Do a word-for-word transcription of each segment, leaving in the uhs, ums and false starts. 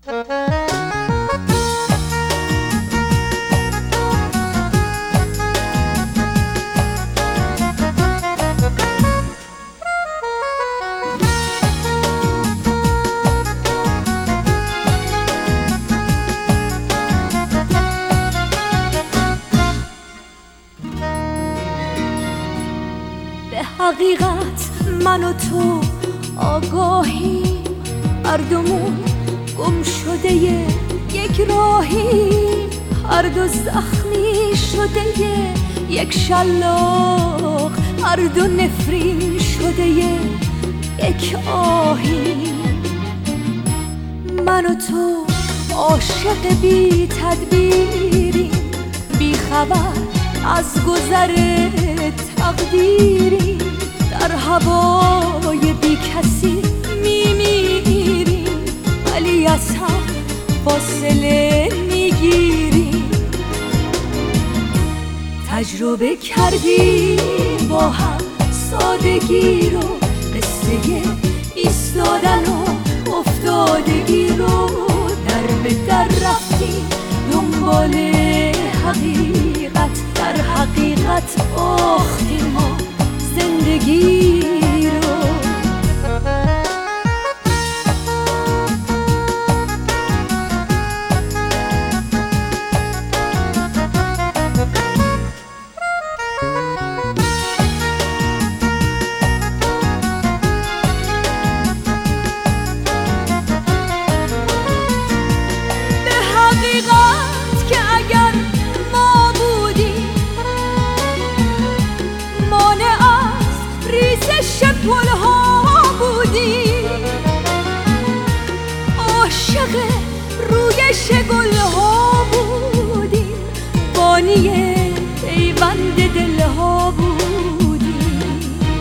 حقیقت من و تو آگاهی، هر دومون گم شده یک راهی، هر دو زخمی شده یک شلاق، هر دو نفرین شده یک آهی. من و تو عاشق بی تدبیری، بی خبر از گذر تقدیری، در هوای بی کسی میمیریم ولی از هم فاصله میگیریم. تجربه کردیم با هم سادگی رو، قصه ایستادن و افتادگی رو، در به در رفتیم دنبال حقیقت، در حقیقت باختیم ما زندگی رو. به حقیقت که اگر ما بودیم مانع از ریزش گلها بودیم، عاشق رویش گلها بودیم، بانی پیوند دلها بودیم.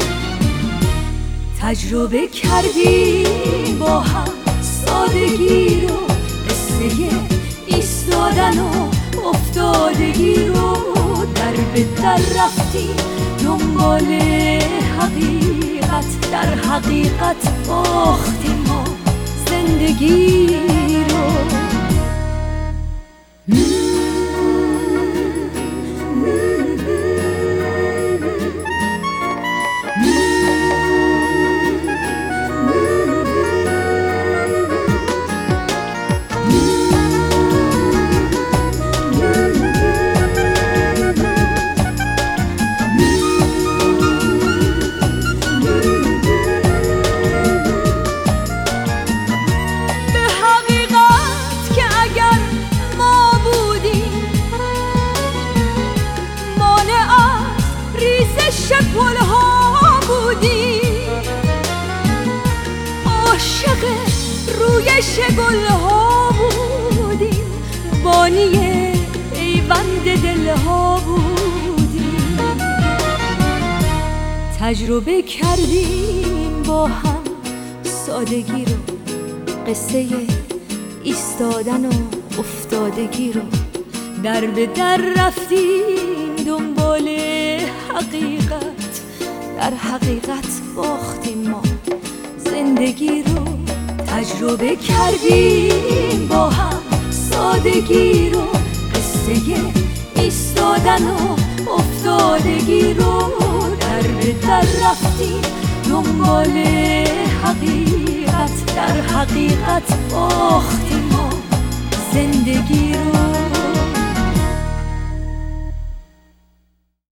تجربه کردیم با هم سادگی رو، قصه ایستادن و افتادگی رو، در به در رفتیم دنبال حقیقت، در حقیقت باختیم ما زندگی رو. گلها بودیم، عاشق رویش گلها بودیم، بانی پیوند دلها بودیم. تجربه کردیم با هم سادگی رو، قصه ایستادن و افتادگی رو، در به در رفتیم دنبال حقیقت، در حقیقت باختیم ما زندگی رو. تجربه کردیم با هم سادگی رو، قصه ایستادن و افتادگی رو، در به در رفتیم دنبال حقیقت، در حقیقت باختیم ما زندگی رو.